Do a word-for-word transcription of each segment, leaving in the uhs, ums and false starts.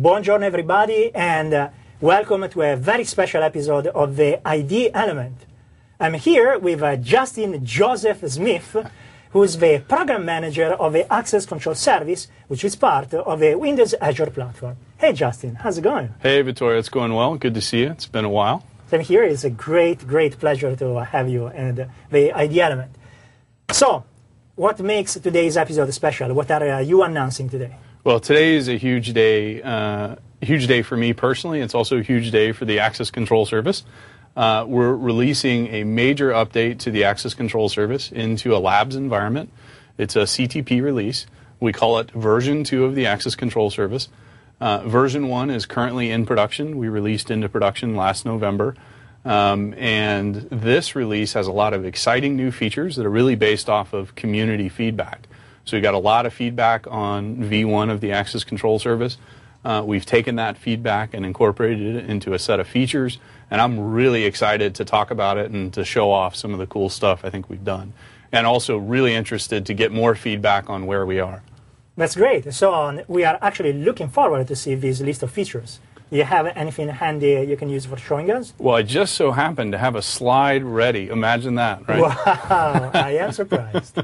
Buongiorno everybody, and uh, welcome to a very special episode of the I D Element. I'm here with uh, Justin Joseph Smith, who's the program manager of the Access Control Service, which is part of the Windows Azure platform. Hey Justin, how's it going? Hey Vittorio, it's going well. Good to see you. It's been a while. Same here. It's a great, great pleasure to have you and uh, the I D Element. So, what makes today's episode special? What are uh, you announcing today? Well, today is a huge day, uh, huge day for me personally. It's also a huge day for the Access Control Service. Uh, we're releasing a major update to the Access Control Service into a labs environment. It's a C T P release. We call it version two of the Access Control Service. Uh, version one is currently in production. We released into production last November. Um, and this release has a lot of exciting new features that are really based off of community feedback. So we got a lot of feedback on V one of the Access Control Service. Uh, we've taken that feedback and incorporated it into a set of features, and I'm really excited to talk about it and to show off some of the cool stuff I think we've done. And also really interested to get more feedback on where we are. That's great. So um, we are actually looking forward to see this list of features. Do you have anything handy you can use for showing us? Well, I just so happen to have a slide ready. Imagine that, right? Wow, I am surprised.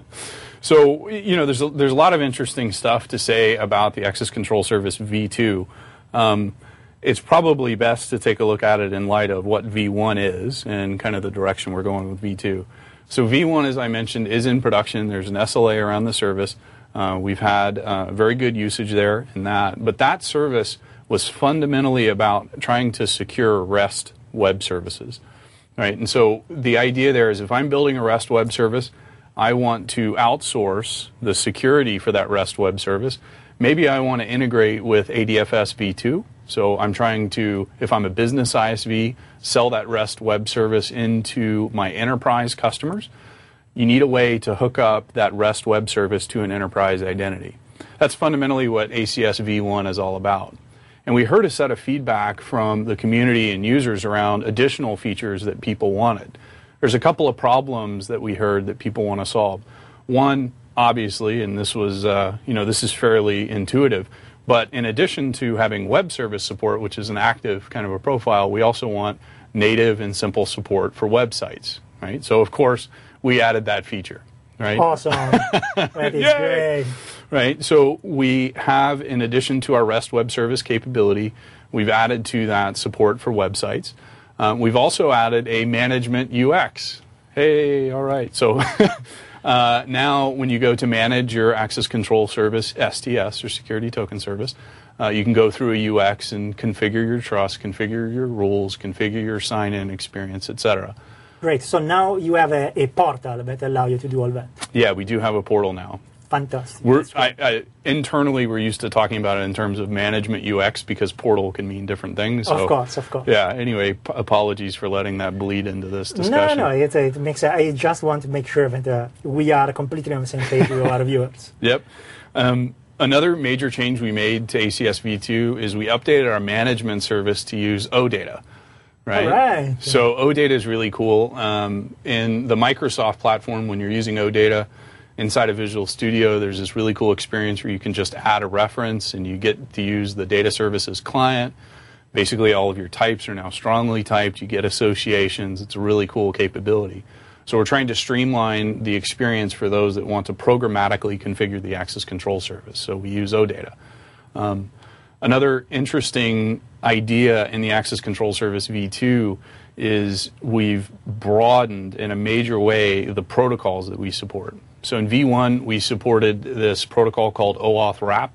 So, you know, there's a, there's a lot of interesting stuff to say about the Access Control Service V two. Um, it's probably best to take a look at it in light of what V one is and kind of the direction we're going with V two. So V one, as I mentioned, is in production. There's an S L A around the service. Uh, we've had uh, very good usage there in that. But that service was fundamentally about trying to secure REST web services, right? And so the idea there is if I'm building a REST web service, I want to outsource the security for that REST web service. Maybe I want to integrate with A D F S V two. So I'm trying to, if I'm a business I S V, sell that REST web service into my enterprise customers. You need a way to hook up that REST web service to an enterprise identity. That's fundamentally what A C S V one is all about. And we heard a set of feedback from the community and users around additional features that people wanted. There's a couple of problems that we heard that people want to solve. One, obviously, and this was, uh, you know, this is fairly intuitive, but in addition to having web service support, which is an active kind of a profile, we also want native and simple support for websites, right? So, of course, we added that feature, right? Awesome. That is great. Right, so we have, in addition to our REST web service capability, we've added to that support for websites. Um, we've also added a management U X. Hey, all right. So uh, now when you go to manage your Access Control Service, S T S, or Security Token Service, uh, you can go through a U X and configure your trust, configure your rules, configure your sign-in experience, et cetera. Great. So now you have a, a portal that allows you to do all that. Yeah, we do have a portal now. Fantastic. We're, I, I, internally, we're used to talking about it in terms of management U X because portal can mean different things. So, of course, of course. Yeah, anyway, p apologies for letting that bleed into this discussion. No, no, it, it makes, I just want to make sure that uh, we are completely on the same page with our viewers. Yep. Um, another major change we made to A C S V two is we updated our management service to use OData. Right? All right. So OData is really cool. Um, in the Microsoft platform, when you're using OData, inside of Visual Studio, there's this really cool experience where you can just add a reference and you get to use the data services client. Basically, all of your types are now strongly typed. You get associations. It's a really cool capability. So we're trying to streamline the experience for those that want to programmatically configure the Access Control Service. So we use OData. Um, another interesting idea in the Access Control Service V two is we've broadened in a major way the protocols that we support. So in V one, we supported this protocol called OAuth wrap.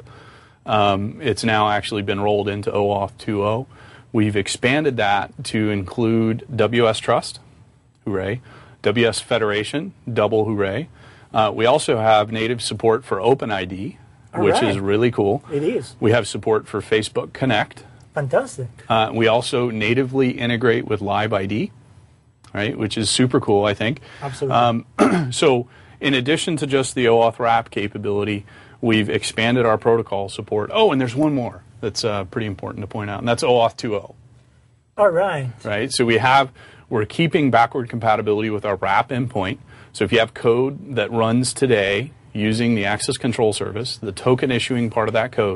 Um, it's now actually been rolled into OAuth two point oh. We've expanded that to include W S Trust, hooray, W S Federation, double hooray. Uh, we also have native support for OpenID, All which right. is really cool. It is. We have support for Facebook Connect. Fantastic. Uh, we also natively integrate with LiveID, right, which is super cool, I think. Absolutely. Um, so in addition to just the OAuth wrap capability, we've expanded our protocol support. Oh, and there's one more that's uh, pretty important to point out, and that's OAuth two point oh. All right. Right, so we have, we're keeping backward compatibility with our wrap endpoint. So if you have code that runs today using the Access Control Service, the token issuing part of that code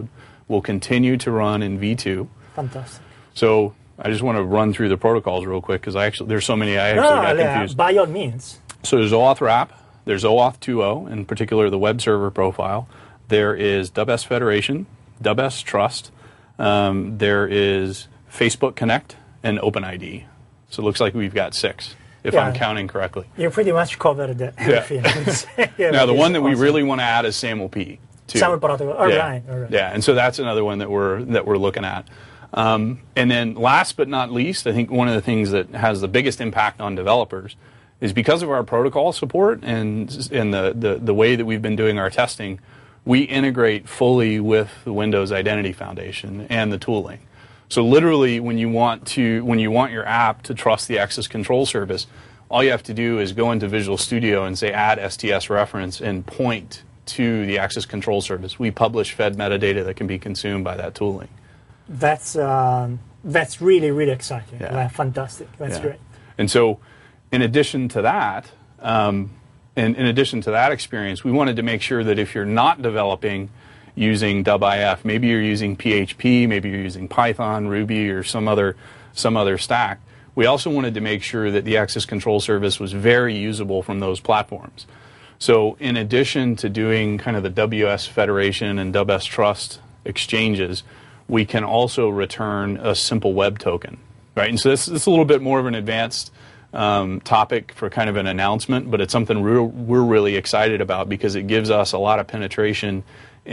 will continue to run in V two. Fantastic. So I just want to run through the protocols real quick because I actually there's so many I actually no, got yeah, confused. By all means. So there's OAuth wrap, there's OAuth two point oh, in particular the web server profile. There is WebEx Federation, WebEx Trust. Um, there is Facebook Connect and OpenID. So it looks like we've got six, if Yeah. I'm counting correctly. You pretty much covered everything. Yeah, Now the one that we awesome. really want to add is SAML-P. too. SAML protocol. All yeah. right, all right. Yeah, and so that's another one that we're that we're looking at. Um, and then last but not least, I think one of the things that has the biggest impact on developers is because of our protocol support and and the, the, the way that we've been doing our testing, we integrate fully with the Windows Identity Foundation and the tooling. So literally when you want to when you want your app to trust the access control service, all you have to do is go into Visual Studio and say add S T S reference and point to the access control service. We publish fed metadata that can be consumed by that tooling. That's um, that's really really exciting. Yeah. Uh, fantastic. That's Yeah. great. And so, in addition to that, um, in, in addition to that experience, we wanted to make sure that if you're not developing using WebIF, maybe you're using P H P, maybe you're using Python, Ruby, or some other some other stack. We also wanted to make sure that the access control service was very usable from those platforms. So, in addition to doing kind of the W S Federation and WebEx Trust exchanges, we can also return a simple web token, right? And so this, this is a little bit more of an advanced um, topic for kind of an announcement, but it's something we're, we're really excited about because it gives us a lot of penetration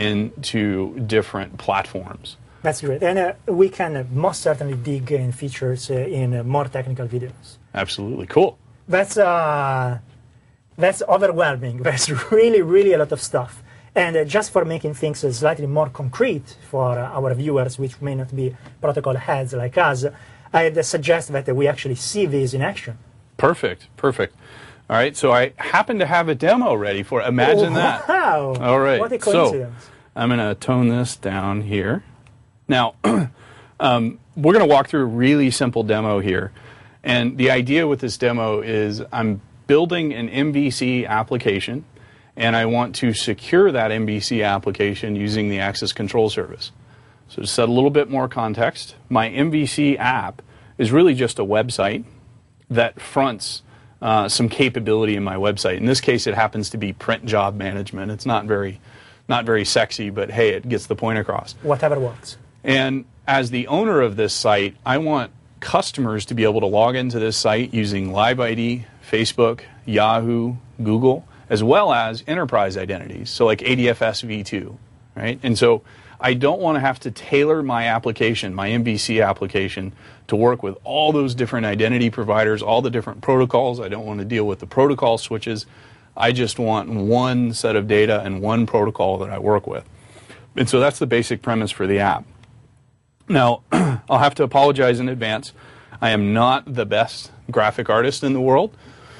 into different platforms. That's great. And uh, we can uh, most certainly dig in features uh, in uh, more technical videos. Absolutely. Cool. That's uh, that's overwhelming. That's really, really a lot of stuff. And uh, just for making things uh, slightly more concrete for uh, our viewers, which may not be protocol heads like us, I'd uh, suggest that uh, we actually see these in action. Perfect. Perfect. All right. So I happen to have a demo ready for it. Imagine Oh, that. Wow. All right. What a So coincidence. I'm going to tone this down here. Now, um, we're going to walk through a really simple demo here. And the idea with this demo is I'm building an M V C application, and I want to secure that M V C application using the access control service. So to set a little bit more context, my M V C app is really just a website that fronts uh, some capability in my website. In this case, it happens to be print job management. It's not very, not very sexy, but hey, it gets the point across. Whatever works. And as the owner of this site, I want customers to be able to log into this site using LiveID, Facebook, Yahoo, Google, as well as enterprise identities, so like A D F S v two, right? And so I don't want to have to tailor my application, my M V C application, to work with all those different identity providers, all the different protocols. I don't want to deal with the protocol switches. I just want one set of data and one protocol that I work with. And so that's the basic premise for the app. Now, I'll have to apologize in advance. I am not the best graphic artist in the world.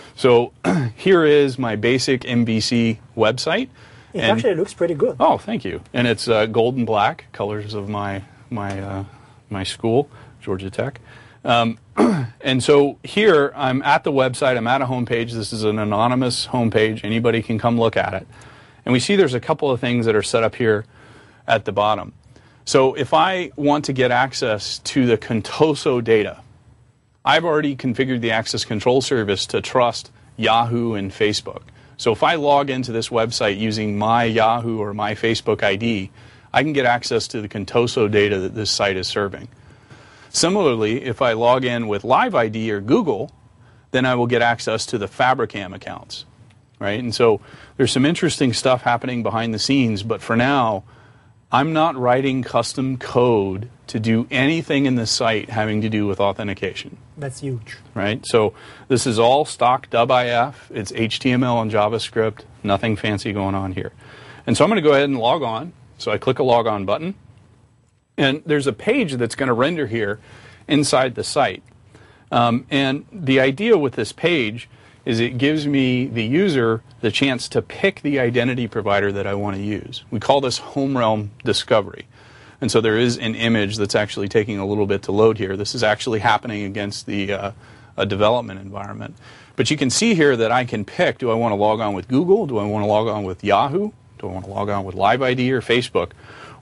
So here is my basic M V C website. It and, actually looks pretty good. Oh, thank you. And it's uh, gold and black, colors of my my uh, my school, Georgia Tech. Um, and so here I'm at the website. I'm at a homepage. This is an anonymous homepage. Anybody can come look at it. And we see there's a couple of things that are set up here at the bottom. So if I want to get access to the Contoso data, I've already configured the access control service to trust Yahoo and Facebook. So if I log into this website using my Yahoo or my Facebook I D, I can get access to the Contoso data that this site is serving. Similarly, if I log in with LiveID or Google, then I will get access to the Fabricam accounts, right? And so there's some interesting stuff happening behind the scenes, but for now, I'm not writing custom code to do anything in the site having to do with authentication. That's huge. Right? So this is all stock WebIF. It's H T M L and JavaScript. Nothing fancy going on here. And so I'm going to go ahead and log on. So I click a log on button. And there's a page that's going to render here inside the site. Um, and the idea with this page is it gives me, the user, the chance to pick the identity provider that I want to use. We call this home realm discovery. And so there is an image that's actually taking a little bit to load here. This is actually happening against the uh, a development environment. But you can see here that I can pick, do I want to log on with Google? Do I want to log on with Yahoo? Do I want to log on with LiveID or Facebook?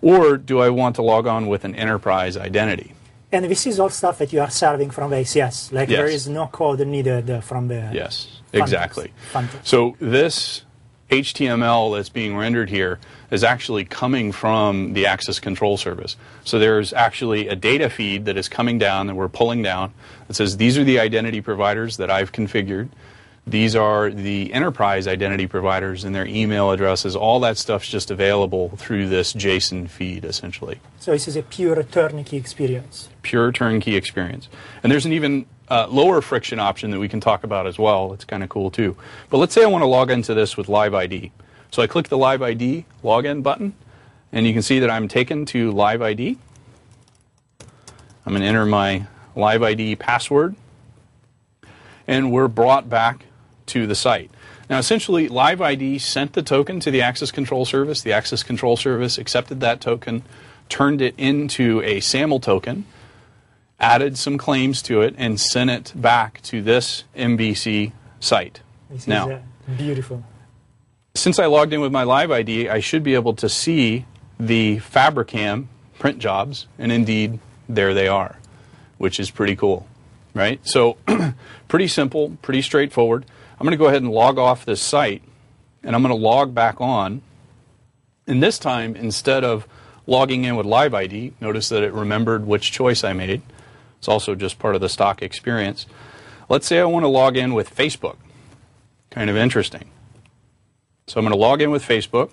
Or do I want to log on with an enterprise identity? And this is all stuff that you are serving from the A C S. Like Yes. there is no code needed from the... Yes, Fantastic. exactly. Fantastic. So this H T M L that's being rendered here is actually coming from the access control service. So there's actually a data feed that is coming down that we're pulling down that says these are the identity providers that I've configured. These are the enterprise identity providers and their email addresses. All that stuff's just available through this JSON feed, essentially. So this is a pure turnkey experience. Pure turnkey experience. And there's an even uh, lower friction option that we can talk about as well. It's kind of cool too. But let's say I want to log into this with Live I D. So I click the Live I D login button, and you can see that I'm taken to Live I D. I'm going to enter my Live I D password, and we're brought back to the site. Now, essentially, Live I D sent the token to the access control service. The access control service accepted that token, turned it into a SAML token, added some claims to it, and sent it back to this M B C site. This now, is uh, beautiful. Since I logged in with my Live I D, I should be able to see the Fabricam print jobs, and indeed, there they are, which is pretty cool, right? So, pretty simple, pretty straightforward. I'm going to go ahead and log off this site, and I'm going to log back on. And this time, instead of logging in with Live I D, notice that it remembered which choice I made. It's also just part of the stock experience. Let's say I want to log in with Facebook. Kind of interesting. So I'm going to log in with Facebook.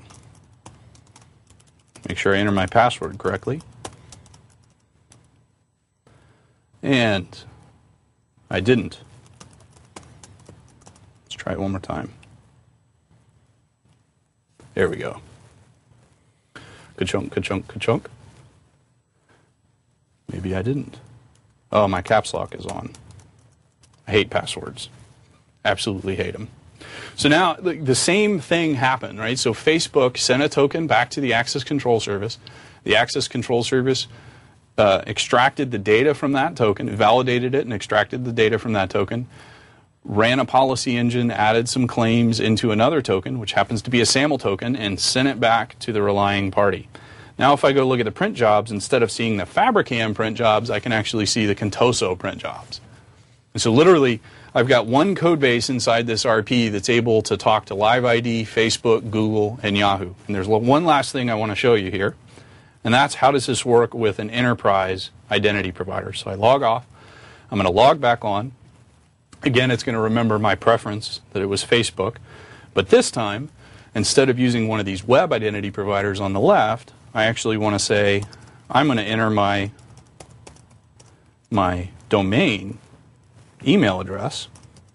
Make sure I enter my password correctly. And I didn't. Try it one more time. There we go. Ka-chunk, ka-chunk, ka-chunk. Maybe I didn't. Oh, my caps lock is on. I hate passwords. Absolutely hate them. So now the, the same thing happened, right? So Facebook sent a token back to the access control service. The access control service uh, extracted the data from that token, validated it and extracted the data from that token, ran a policy engine, added some claims into another token, which happens to be a SAML token, and sent it back to the relying party. Now if I go look at the print jobs, instead of seeing the Fabricam print jobs, I can actually see the Contoso print jobs. And so literally, I've got one code base inside this R P that's able to talk to Live I D, Facebook, Google, and Yahoo. And there's one last thing I want to show you here, and that's how does this work with an enterprise identity provider. So I log off. I'm going to log back on. Again, it's going to remember my preference that it was Facebook. But this time, instead of using one of these web identity providers on the left, I actually want to say, I'm going to enter my, my domain email address.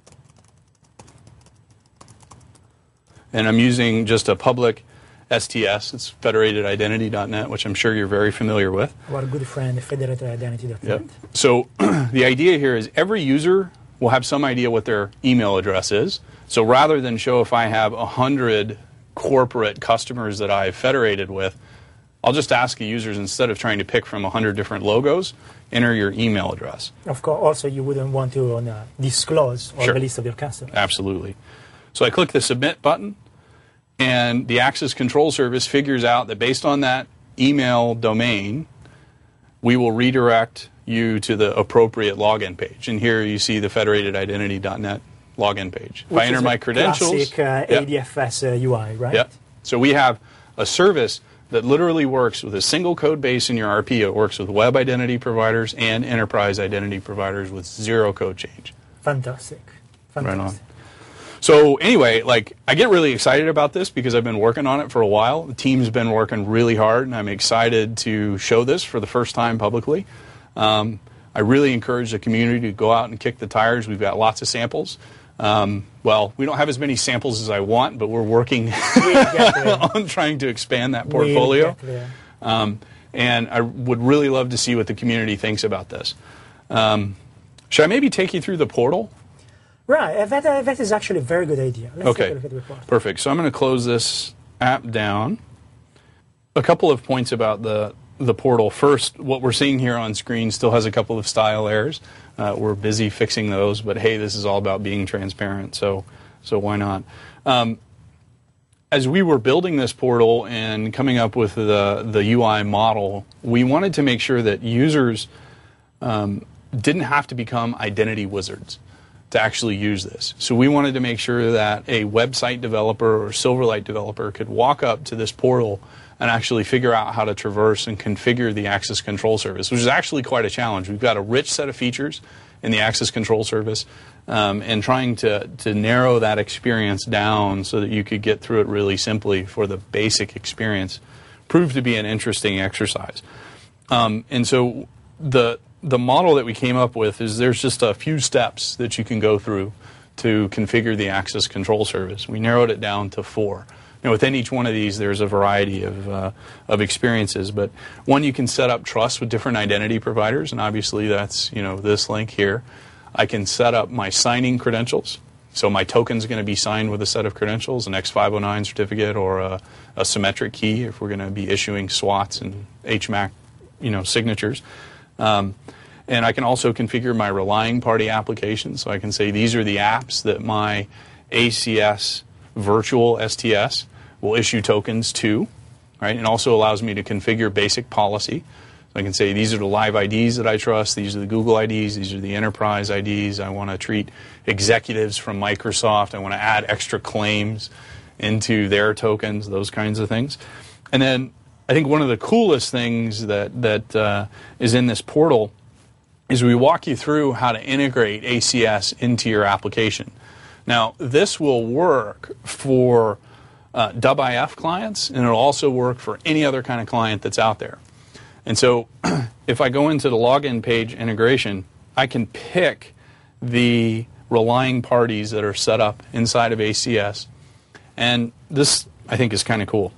And I'm using just a public S T S. It's federated identity dot net, which I'm sure you're very familiar with. Our good friend, federated identity dot net. Yep. So the idea here is every user will have some idea what their email address is. So rather than show if I have one hundred corporate customers that I've federated with, I'll just ask the users, instead of trying to pick from one hundred different logos, enter your email address. Of course, also you wouldn't want to uh, disclose all Sure. the list of your customers. Absolutely. So I click the submit button, and the access control service figures out that based on that email domain, we will redirect you to the appropriate login page. And here you see the federated identity dot net login page. If Which I enter is my a credentials, classic uh, yeah. A D F S uh, U I, right? Yep. So we have a service that literally works with a single code base in your R P. It works with web identity providers and enterprise identity providers with zero code change. Fantastic. Fantastic. Right on. So anyway, like I get really excited about this because I've been working on it for a while. The team's been working really hard, and I'm excited to show this for the first time publicly. Um, I really encourage the community to go out and kick the tires. We've got lots of samples. Um, well, we don't have as many samples as I want, but we're working on trying to expand that portfolio. Um, and I would really love to see what the community thinks about this. Um, should I maybe take you through the portal? Right, uh, that, uh, that is actually a very good idea. Let's Okay, take a look at the portal. Perfect. So I'm going to close this app down. A couple of points about the the portal. First, what we're seeing here on screen still has a couple of style errors. Uh, we're busy fixing those, but hey, this is all about being transparent, so so why not? Um, as we were building this portal and coming up with the, the U I model, we wanted to make sure that users um, didn't have to become identity wizards to actually use this. So we wanted to make sure that a website developer or Silverlight developer could walk up to this portal and actually figure out how to traverse and configure the access control service, which is actually quite a challenge. We've got a rich set of features in the access control service, um, and trying to, to narrow that experience down so that you could get through it really simply for the basic experience proved to be an interesting exercise. Um, and so the the model that we came up with is there's just a few steps that you can go through to configure the access control service. We narrowed it down to four. Now, within each one of these, there's a variety of, uh, of experiences. But one, you can set up trust with different identity providers, and obviously that's, you know, this link here. I can set up my signing credentials. So my token's going to be signed with a set of credentials, an X five oh nine certificate or a, a symmetric key if we're going to be issuing SWATs and H M A C, you know, signatures. Um, and I can also configure my relying party application. So I can say these are the apps that my A C S virtual S T S will issue tokens to, right? And also allows me to configure basic policy. So I can say these are the live I Ds that I trust, these are the Google I Ds, these are the enterprise I Ds. I want to treat executives from Microsoft. I want to add extra claims into their tokens, those kinds of things. And then I think one of the coolest things that, that uh, is in this portal is we walk you through how to integrate A C S into your application. Now, this will work for uh, W I F clients, and it'll also work for any other kind of client that's out there. And so if I go into the login page integration, I can pick the relying parties that are set up inside of A C S. And this, I think, is kind of cool.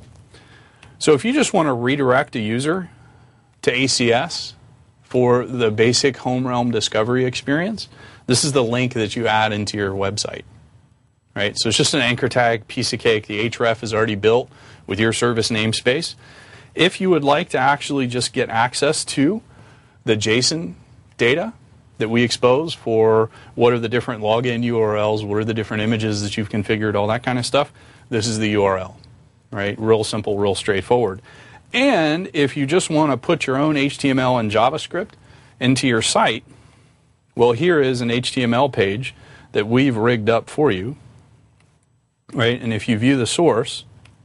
So if you just want to redirect a user to A C S for the basic home realm discovery experience, this is the link that you add into your website. Right? So it's just an anchor tag, piece of cake. The href is already built with your service namespace. If you would like to actually just get access to the JSON data that we expose for what are the different login U R Ls, what are the different images that you've configured, all that kind of stuff, this is the U R L. Right? Real simple, real straightforward. And if you just want to put your own H T M L and JavaScript into your site, well, here is an H T M L page that we've rigged up for you. Right? And if you view the source,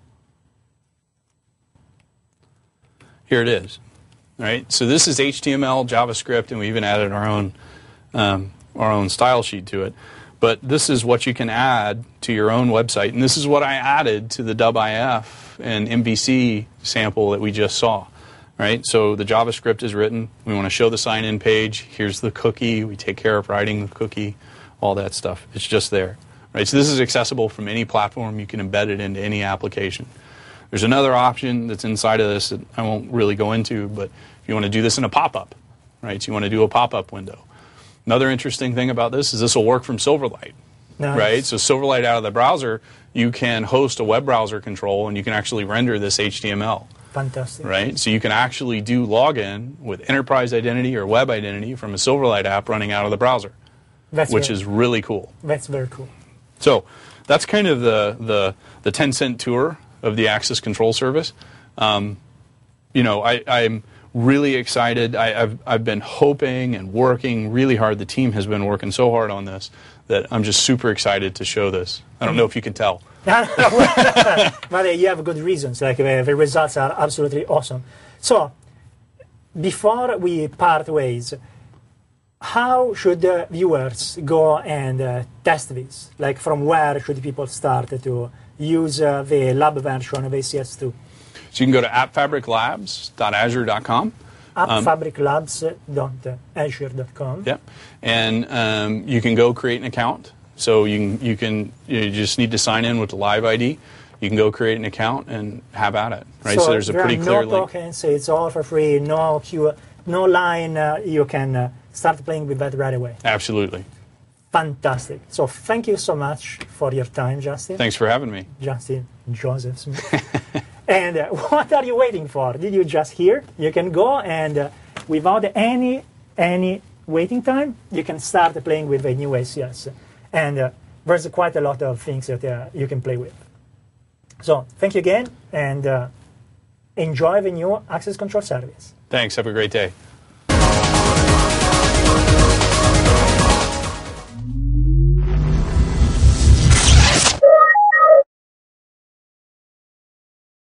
here it is. Right? So this is H T M L, JavaScript, and we even added our own um, our own style sheet to it. But this is what you can add to your own website, and this is what I added to the W I F and M V C sample that we just saw. Right? So the JavaScript is written. We want to show the sign-in page. Here's the cookie. We take care of writing the cookie, all that stuff. It's just there. Right? So this is accessible from any platform. You can embed it into any application. There's another option that's inside of this that I won't really go into, but if you want to do this in a pop-up, right? So you want to do a pop-up window. Another interesting thing about this is this will work from Silverlight, nice. Right? So Silverlight out of the browser, you can host a web browser control, and you can actually render this H T M L. Fantastic. Right? So you can actually do login with enterprise identity or web identity from a Silverlight app running out of the browser, that's which very, is really cool. That's very cool. So that's kind of the, the, the ten cent tour of the access control service. Um, you know, I, I'm really excited. I, I've, I've been hoping and working really hard. The team has been working so hard on this that I'm just super excited to show this. I don't know if you can tell. But you have good reasons. Like the, the results are absolutely awesome. So before we part ways, how should the viewers go and uh, test this? Like from where should people start to use uh, the lab version of A C S two? So you can go to app fabric labs dot azure dot com. app fabric labs dot azure dot com. Yep. And um, you can go create an account. So you can, you can you just need to sign in with the live I D. You can go create an account and have at it. Right. So, so there's a pretty there clear are no link. Tokens, it's all for free. No queue, no line. Uh, you can uh, start playing with that right away. Absolutely. Fantastic. So thank you so much for your time, Justin. Thanks for having me. Justin Joseph Smith. And uh, what are you waiting for? Did you just hear? You can go and uh, without any any waiting time, you can start playing with the new A C S. And uh, there's quite a lot of things that uh, you can play with. So thank you again, and uh, enjoy the new access control service. Thanks. Have a great day.